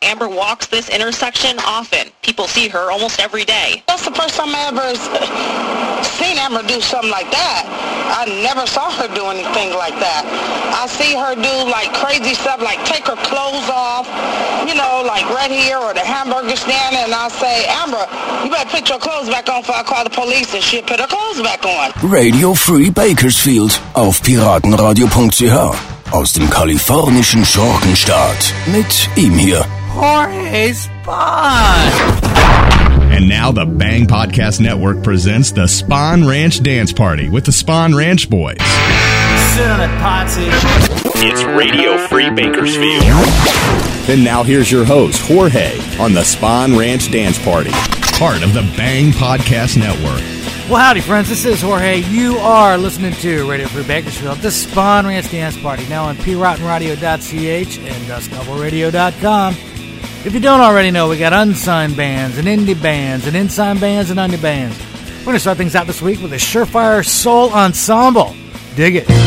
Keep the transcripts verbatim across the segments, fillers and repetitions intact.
Amber walks this intersection often. People see her almost every day. That's the first time I ever seen Amber do something like that. I never saw her do anything like that. I see her do like crazy stuff, like take her clothes off, you know, like right here or the hamburger stand, and I'll say, Amber, you better put your clothes back on before I call the police, and she'll put her clothes back on. Radio Free Bakersfield auf piratenradio punkt c h aus dem kalifornischen Schurkenstaat. Mit ihm hier, Jorge Spawn. And now the Bang Podcast Network presents the Spawn Ranch Dance Party with the Spawn Ranch Boys. Sit on it, Potsy. It's Radio Free Bakersfield. And now here's your host, Jorge, on the Spawn Ranch Dance Party, part of the Bang Podcast Network. Well, howdy, friends. This is Jorge. You are listening to Radio Free Bakersfield, the Spawn Ranch Dance Party, now on piraten radio dot c h and dust devil radio dot com. If you don't already know, we got unsigned bands and indie bands and unsigned bands and indie bands. We're going to start things out this week with a Surefire Soul Ensemble. Dig it.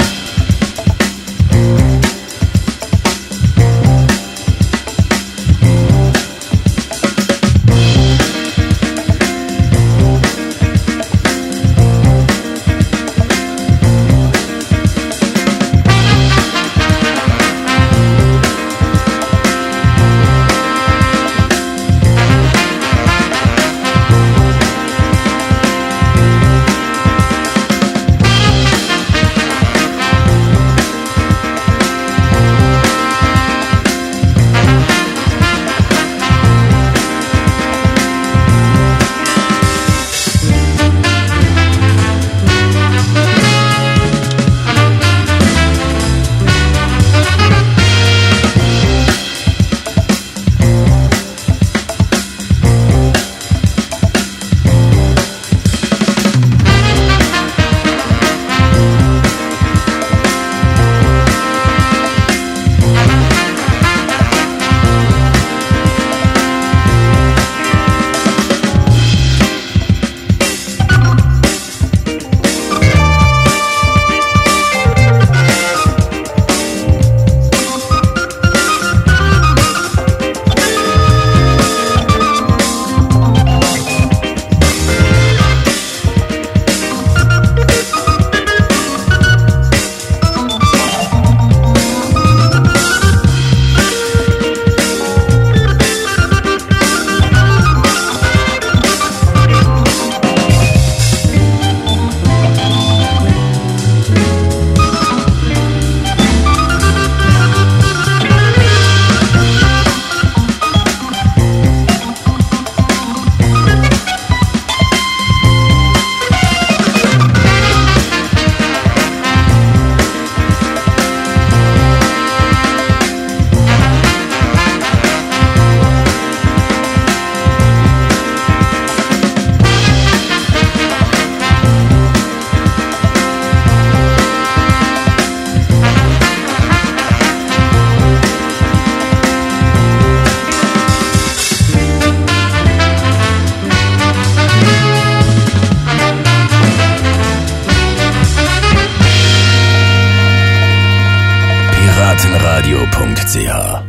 piratenradio punkt c h.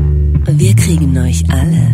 Wir kriegen euch alle.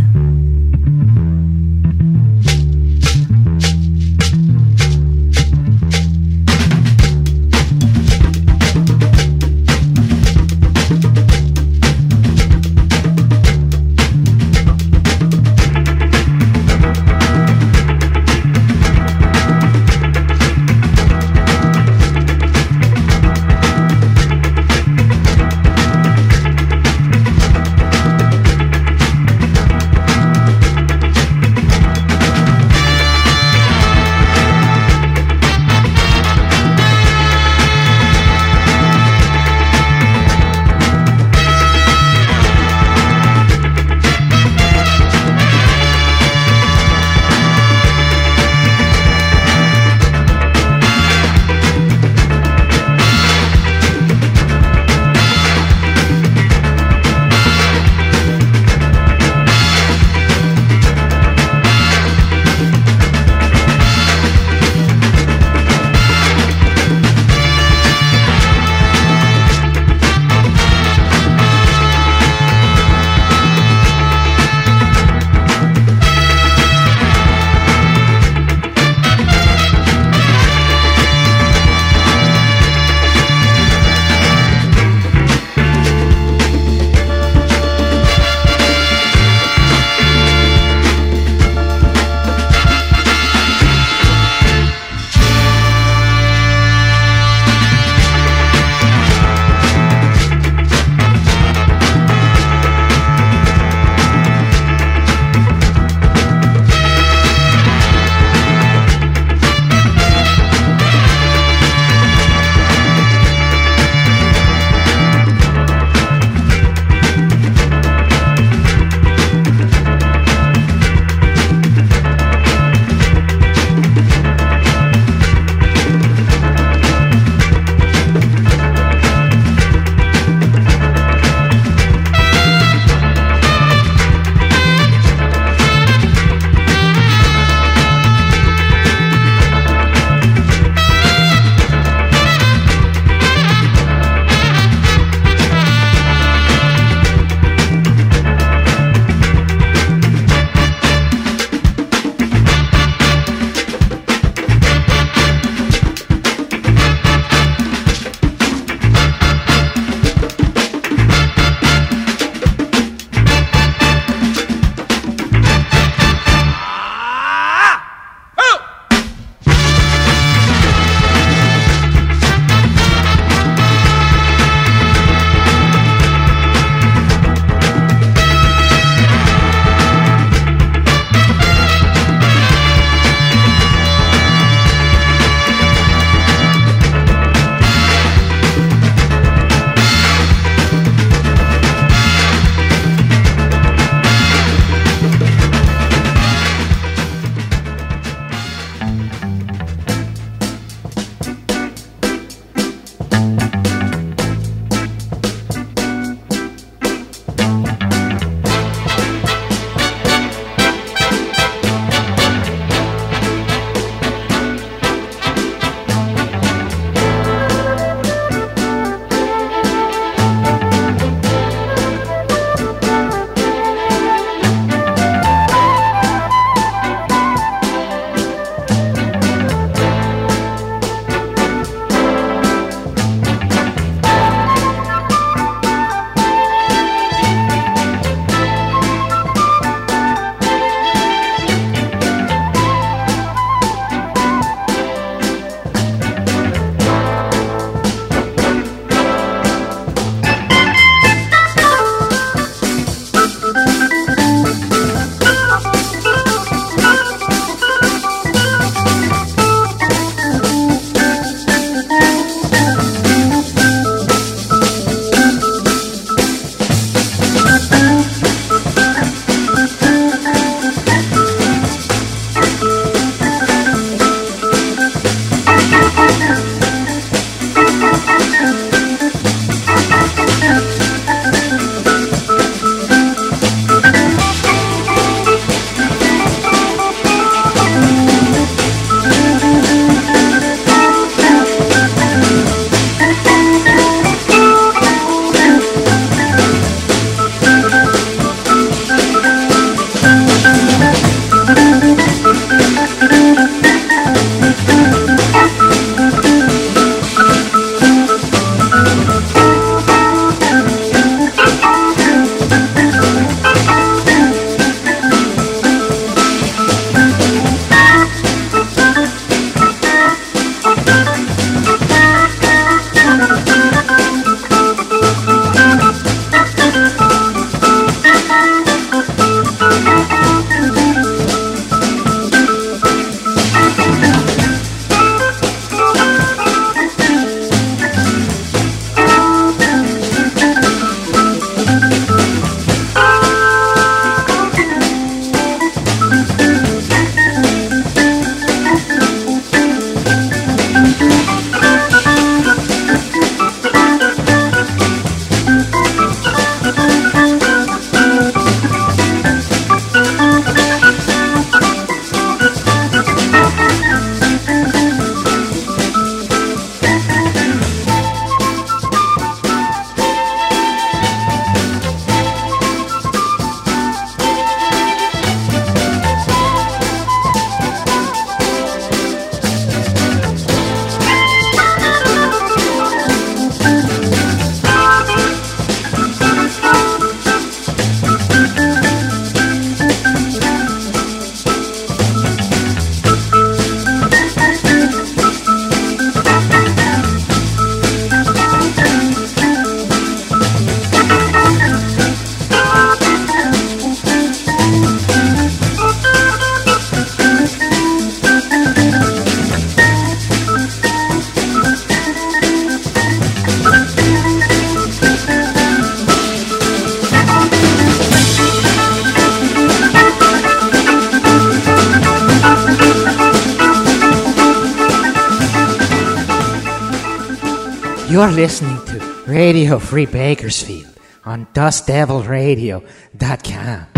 You're listening to Radio Free Bakersfield on dust devil radio dot com.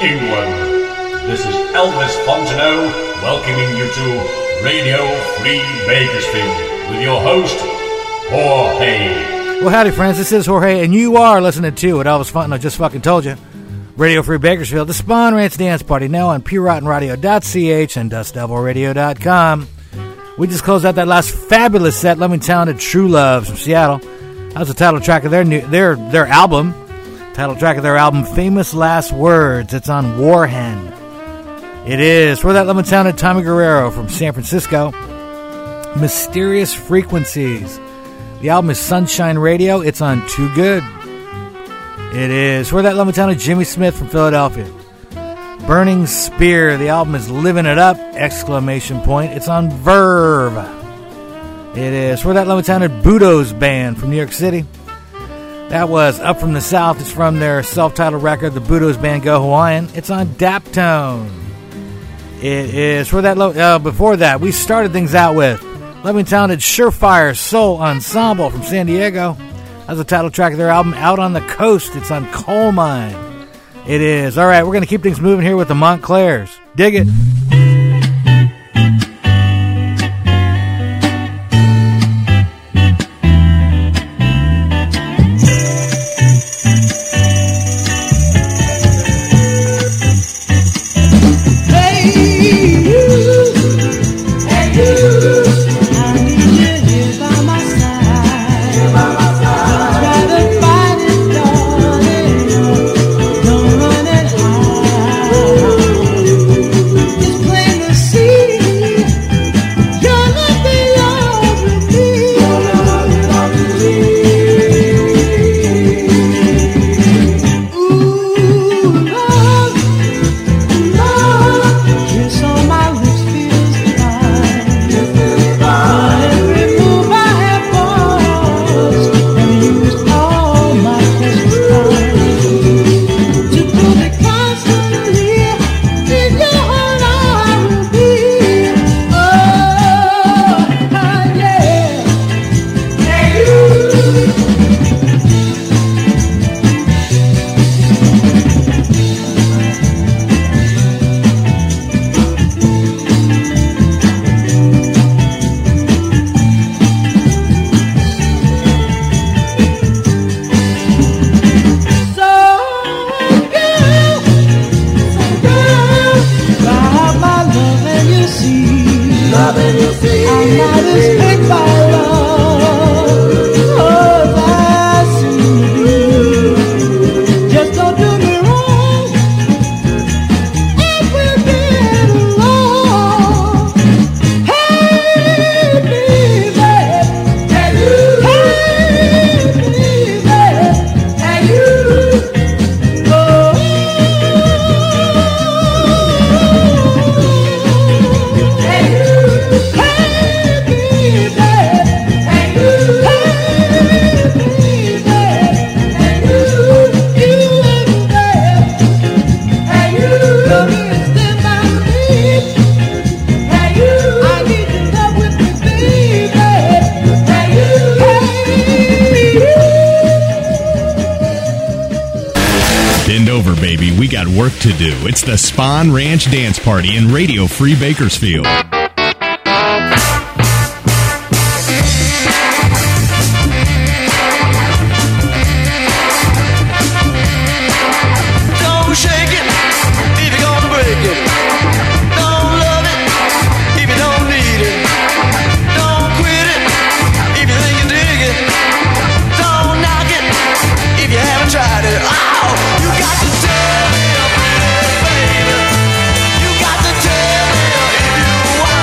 England. This is Elvis Fontenot welcoming you to Radio Free Bakersfield with your host, Jorge. Well, howdy, friends. This is Jorge, and you are listening to what Elvis Fontenot just fucking told you. Radio Free Bakersfield, the Spawn Ranch Dance Party, now on Pure Rotten Radio dot c h and Dust Devil Radio dot com. We just closed out that last fabulous set, Loving Talented True Loves from Seattle. That was the title track of their new, their their album. Title track of their album, Famous Last Words. It's on Warhen. It is. For that Loving Talented Tommy Guerrero from San Francisco. Mysterious Frequencies. The album is Sunshine Radio. It's on Too Good. It is. For that Loving Talented Jimmy Smith from Philadelphia. Burning Spear. The album is Living It Up! Exclamation point. It's on Verve. It is. For that Loving Talented Budo's Band from New York City. That was Up From the South. It's from their self-titled record, the Budo's Band Go Hawaiian. It's on Daptone. It is. For that, lo- uh, before that, we started things out with Loving Talented Surefire Soul Ensemble from San Diego. That's the title track of their album, Out on the Coast. It's on Coal Mine. It is. All right, we're going to keep things moving here with the Montclairs. Dig it. Work to do. It's the Spawn Ranch Dance Party in Radio Free Bakersfield. You got to tell me if you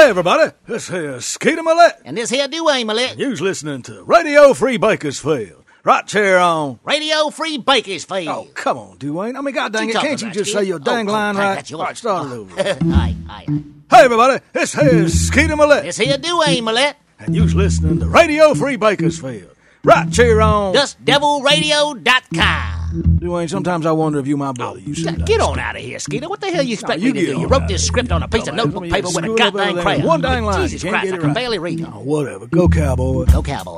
Hey, everybody, this is Skeeter Millette. And this here Dwayne Millette. And you's listening to Radio Free Bakersfield. Right here on Radio Free Bakersfield. Oh, come on, Dwayne. I mean, God dang it, can't you just Skeeter? say your dang oh, line oh, right? That's yours. All right, start it over. aye, aye, aye. Hey, everybody, this is Skeeter Millette. This here Dwayne Millette. And you's listening to Radio Free Bakersfield. Right here on Dust Devil Radio dot com. Dwayne, sometimes I wonder if you my brother. You Get, get on out of here, Skeeter. What the hell you expect no, you me to do? You wrote this script on a piece of notebook paper with a goddamn crayon. One dang line. Jesus Christ, I can right. barely read it. Oh, whatever. Go, cowboy. Go, cowboy.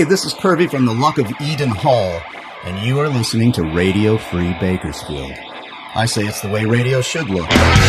Hey, this is Kirby from the Luck of Eden Hall, and you are listening to Radio Free Bakersfield. I say it's the way radio should look.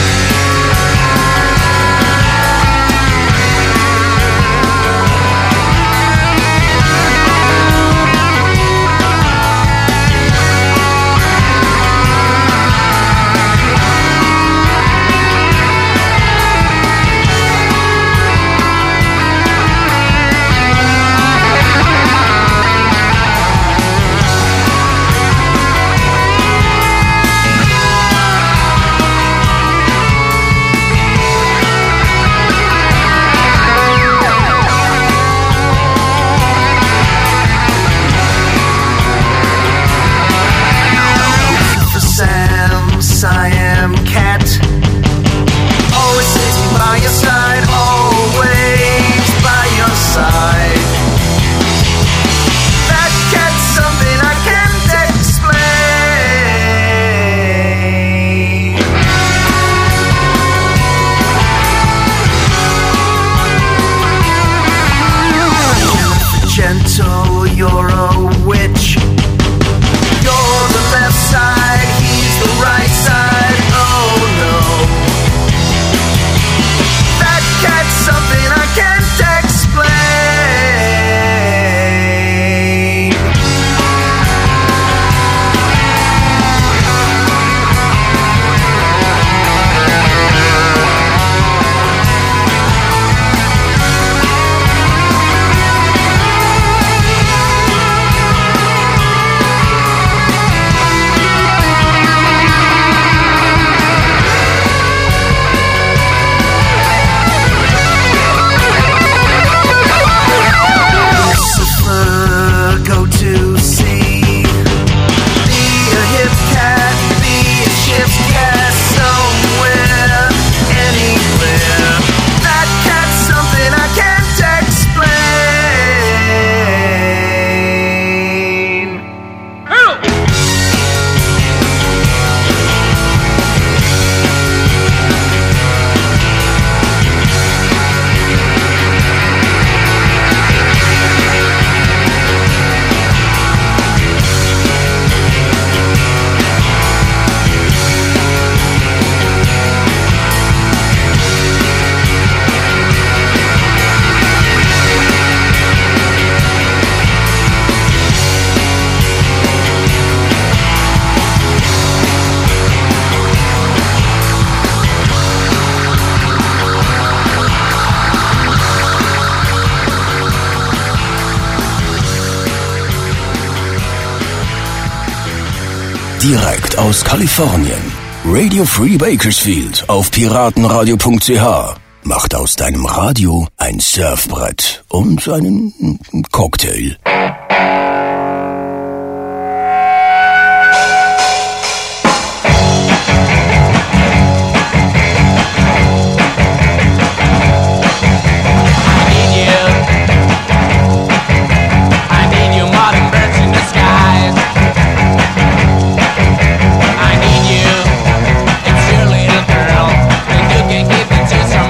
Direkt aus Kalifornien. Radio Free Bakersfield auf piratenradio punkt c h macht aus deinem Radio ein Surfbrett und einen Cocktail.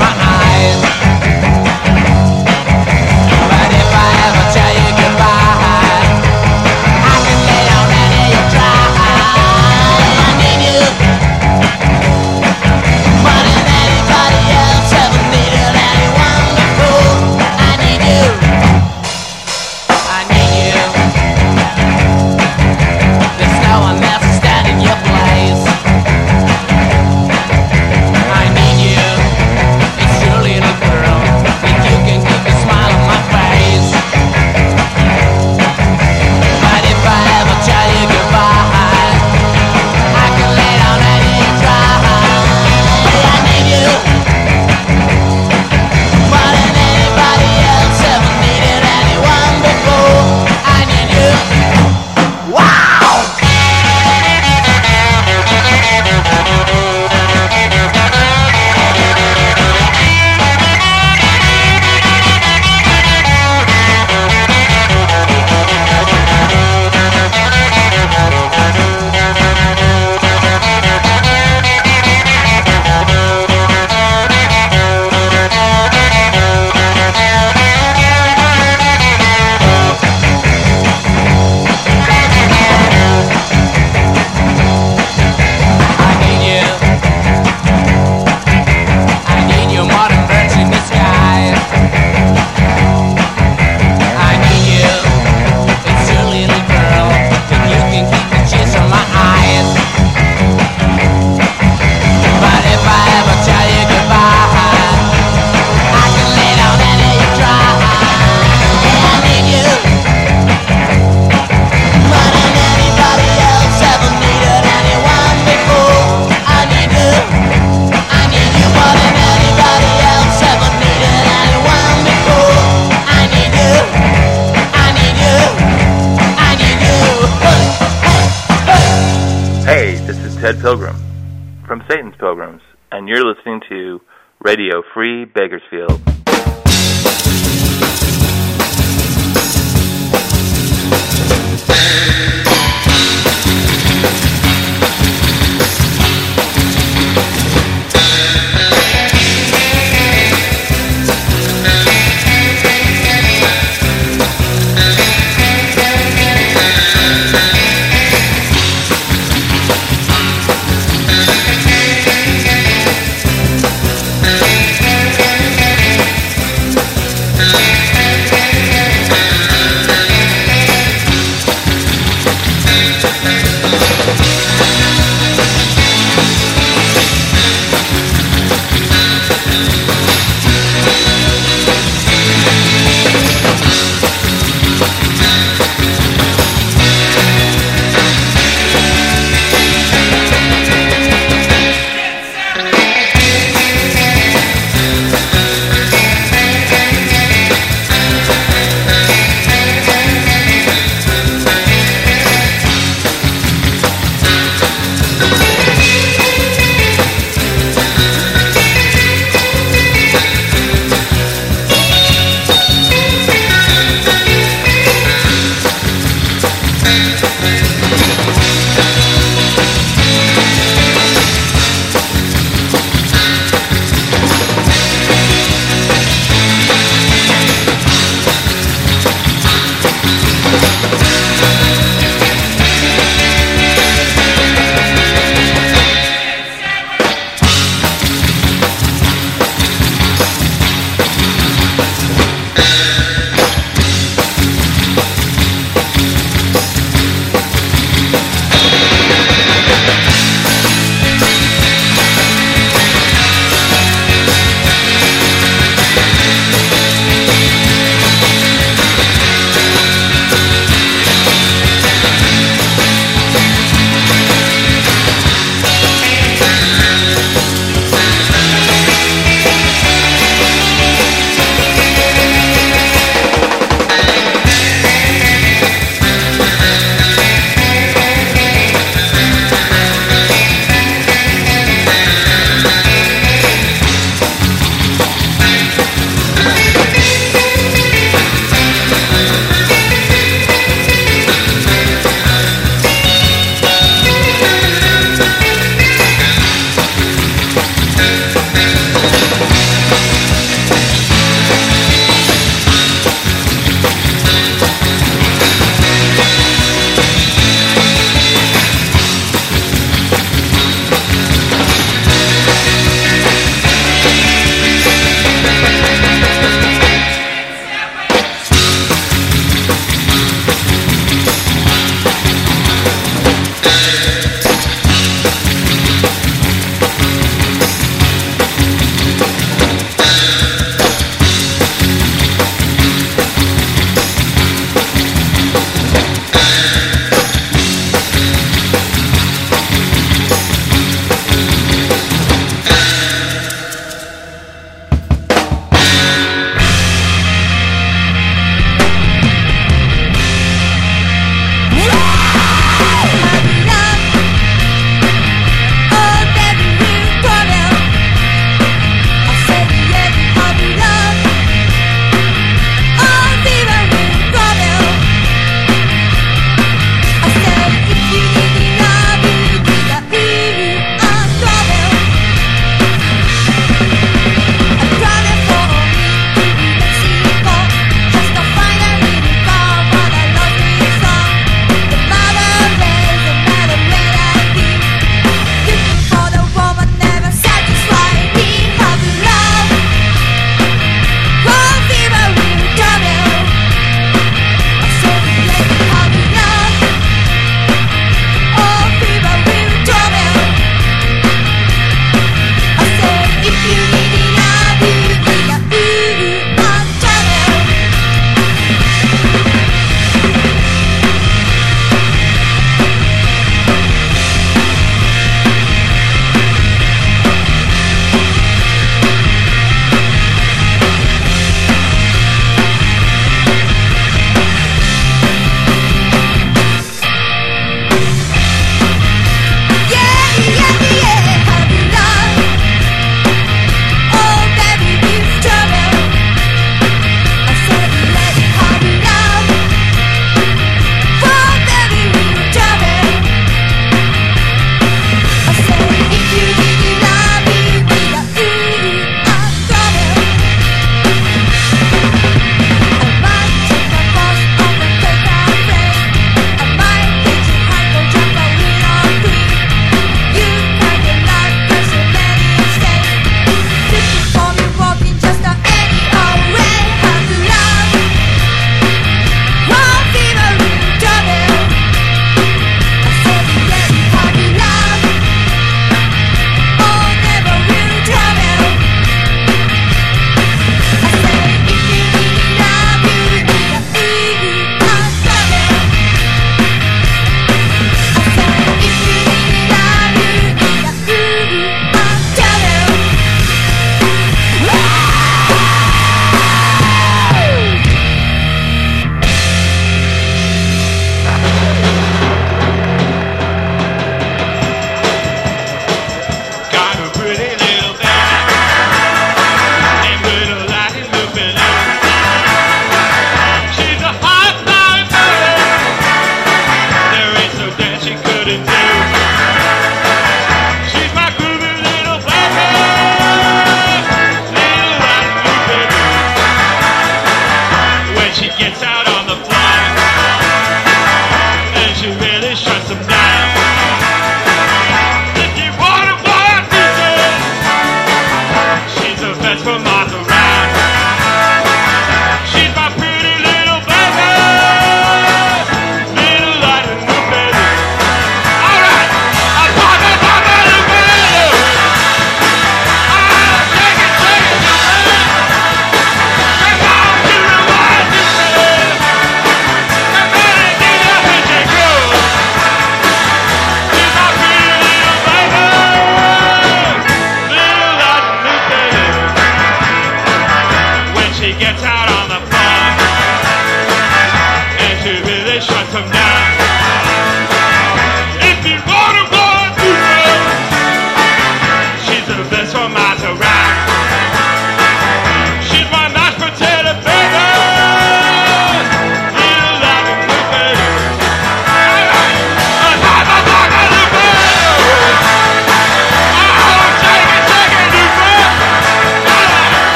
But if I ever tell you goodbye, Ted Pilgrim from Satan's Pilgrims, and you're listening to Radio Free Bakersfield.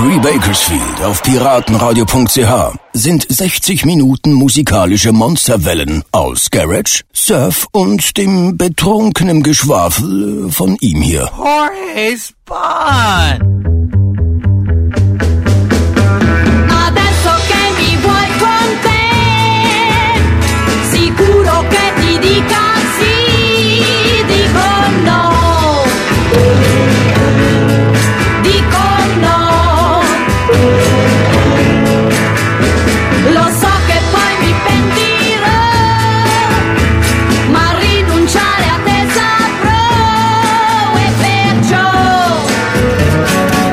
Free Bakersfield auf piratenradio punkt c h sind sechzig Minuten musikalische Monsterwellen aus Garage, Surf und dem betrunkenen Geschwafel von ihm hier. Jorge Spawn! Adesso che mi vuoi con te, sicuro che ti dica sì, dico no, dico no, lo so che poi mi pentirò, ma rinunciare a te saprò, e perciò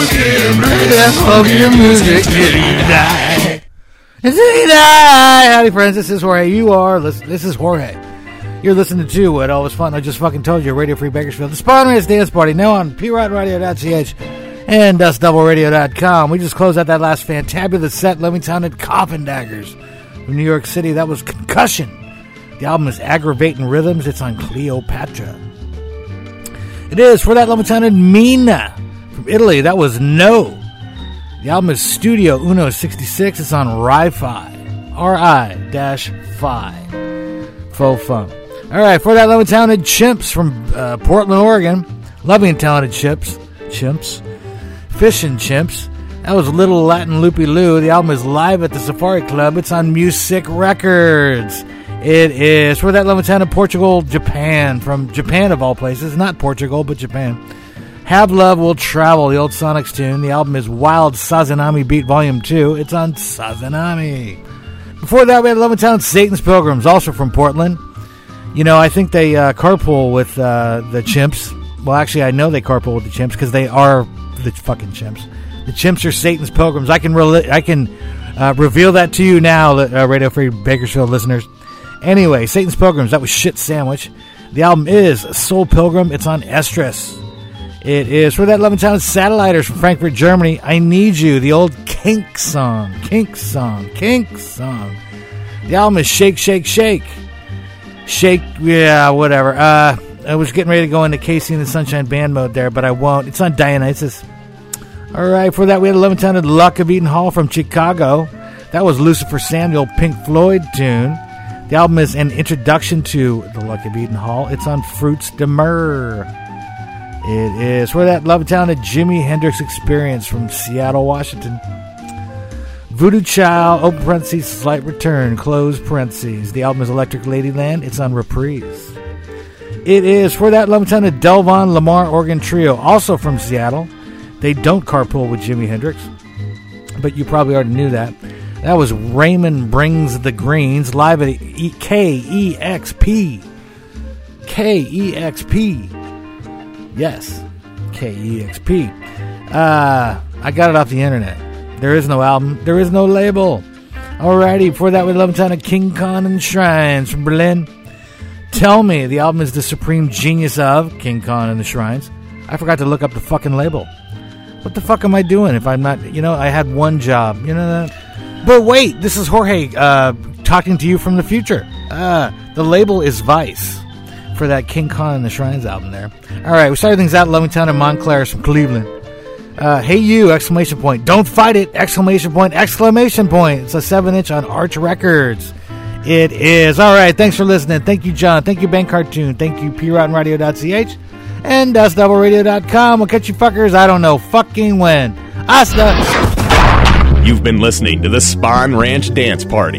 That funky music till he die. Until he die. Howdy, friends. This is Jorge. You are. This is Jorge. You're listening to what Always Fun. I just fucking told you. Radio Free Bakersfield. The Spawn Ranch Dance Party. Now on P Rotten Radio dot C H and Dust Double Radio dot com. We just closed out that last fantabulous set. Levittown and Coffin Daggers from New York City. That was Concussion. The album is Aggravating Rhythms. It's on Cleopatra. It is for that Levittown and Mina from Italy. That was No. The album is Studio Uno sixty-six. It's on Ri-Fi. R I five. Faux fun. All right, for that Loving Talented Chimps from uh, Portland, Oregon. Loving Talented Chimps. Chimps. Fishing Chimps. That was Little Latin Loopy Loo. The album is live at the Safari Club. It's on Music Records. It is for that Loving Talented Portugal, Japan. From Japan, of all places. Not Portugal, but Japan. Have Love Will Travel, the old Sonics tune. The album is Wild Sazanami Beat Volume two. It's on Sazanami. Before that, we had Loving Talented Satan's Pilgrims, also from Portland. You know, I think they uh, carpool with uh, the Chimps. Well, actually, I know they carpool with the Chimps because they are the fucking Chimps. The Chimps are Satan's Pilgrims. I can re- I can uh, reveal that to you now, uh, Radio Free Bakersfield listeners. Anyway, Satan's Pilgrims, that was Shit Sandwich. The album is Soul Pilgrim. It's on Estrus. It is for that Loving Talented Satelliters from Frankfurt, Germany. I Need You, the old Kink song. Kink song. Kink song. The album is Shake, Shake, Shake. Shake, yeah, whatever. Uh, I was getting ready to go into Casey and the Sunshine Band mode there, but I won't. It's on Dionysus. All right, for that we had a Loving Talented Luck of Eden Hall from Chicago. That was Lucifer Samuel, Pink Floyd tune. The album is an introduction to the Luck of Eden Hall. It's on Fruits de Myrrh. It is for that Loving Talented Jimi Hendrix Experience from Seattle, Washington. Voodoo Child, open parentheses, slight return, close parentheses. The album is Electric Ladyland. It's on Reprise. It is for that Loving Talented Delvon Lamar Organ Trio, also from Seattle. They don't carpool with Jimi Hendrix, but you probably already knew that. That was Raymond Brings the Greens, live at K E X P. K E X P. Yes, K E X P. Uh, I got it off the internet. There is no album. There is no label. Alrighty, before that we love a ton of King Khan and Shrines from Berlin. Tell Me, the album is The Supreme Genius of King Khan and the Shrines. I forgot to look up the fucking label. What the fuck am I doing if I'm not, you know, I had one job. You know that? But wait, this is Jorge uh, talking to you from the future. Uh, the label is Vice for that King Khan and the Shrines album there. Alright, we started things out at Lovingtown and Montclair from Cleveland. Uh, hey you, exclamation point. Don't fight it, exclamation point, exclamation point. It's a seven inch on Arch Records. It is. Alright, thanks for listening. Thank you, John. Thank you, Ben Cartoon. Thank you, P Rotten Radio dot C H and Dust Double Radio dot com. We'll catch you fuckers, I don't know, fucking when. Hasta. You've been listening to the Spawn Ranch Dance Party.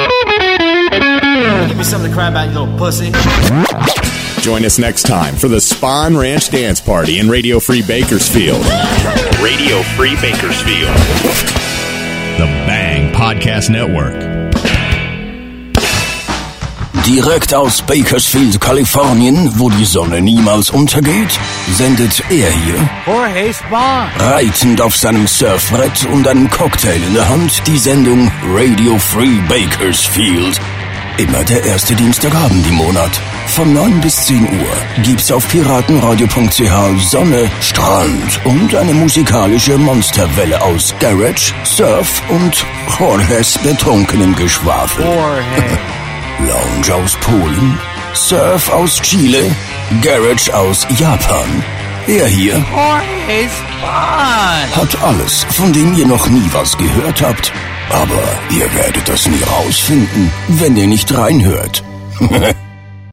Give me something to cry about, you little pussy. Join us next time for the Spawn Ranch Dance Party in Radio Free Bakersfield. Radio Free Bakersfield. The Bang Podcast Network. Direkt aus Bakersfield, Kalifornien, wo die Sonne niemals untergeht, sendet er hier, Jorge Spawn, reitend auf seinem Surfbrett und einem Cocktail in der Hand, die Sendung Radio Free Bakersfield. Immer der erste Dienstagabend im Monat. Von neun bis zehn Uhr gibt's auf piratenradio punkt c h Sonne, Strand und eine musikalische Monsterwelle aus Garage, Surf und Jorges betrunkenem Geschwafel. Lounge aus Polen, Surf aus Chile, Garage aus Japan. Er hier Jorge Spawn hat alles, von dem ihr noch nie was gehört habt. Aber ihr werdet das nie rausfinden, wenn ihr nicht reinhört.